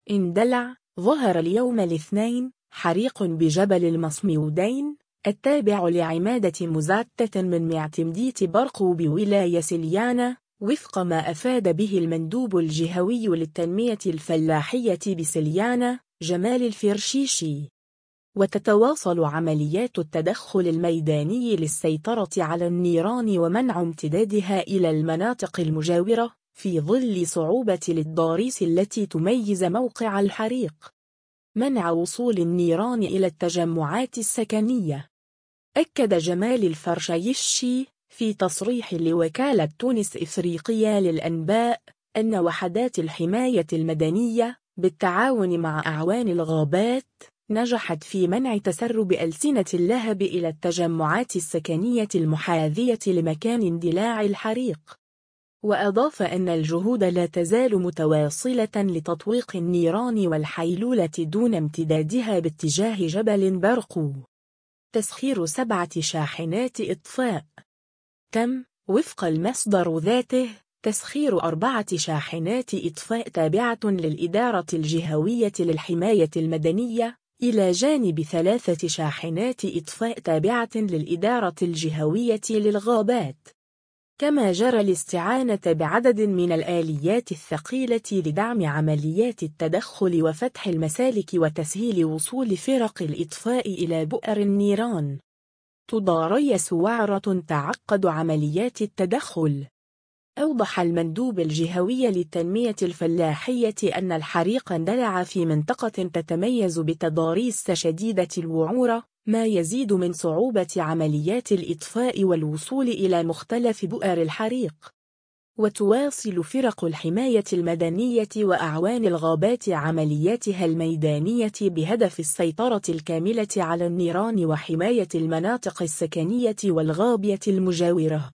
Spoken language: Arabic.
اندلع. ظهر اليوم الاثنين حريق بجبل المصمودين التابع لعمادة مزاتة من معتمدية برقو بولاية سليانة، وفق ما أفاد به المندوب الجهوي للتنمية الفلاحية بسليانة جمال الفرشيشي. وتتواصل عمليات التدخل الميداني للسيطرة على النيران ومنع امتدادها إلى المناطق المجاورة في ظل صعوبة التضاريس التي تميز موقع الحريق. منع وصول النيران إلى التجمعات السكنية. أكد جمال الفرشيشي في تصريح لوكالة تونس إفريقية للأنباء أن وحدات الحماية المدنية بالتعاون مع أعوان الغابات نجحت في منع تسرب ألسنة اللهب إلى التجمعات السكنية المحاذية لمكان اندلاع الحريق. وأضاف أن الجهود لا تزال متواصلة لتطويق النيران والحيلولة دون امتدادها باتجاه جبل برقو. تسخير 7 شاحنات إطفاء. تم وفق المصدر ذاته تسخير 4 شاحنات إطفاء تابعة للإدارة الجهوية للحماية المدنية إلى جانب 3 شاحنات إطفاء تابعة للإدارة الجهوية للغابات. كما جرى الاستعانة بعدد من الآليات الثقيلة لدعم عمليات التدخل وفتح المسالك وتسهيل وصول فرق الإطفاء إلى بؤر النيران. تضاريس وعرة تعقد عمليات التدخل. أوضح المندوب الجهوي للتنمية الفلاحية أن الحريق اندلع في منطقة تتميز بتضاريس شديدة الوعورة، ما يزيد من صعوبة عمليات الإطفاء والوصول إلى مختلف بؤر الحريق. وتواصل فرق الحماية المدنية وأعوان الغابات عملياتها الميدانية بهدف السيطرة الكاملة على النيران وحماية المناطق السكنية والغابية المجاورة.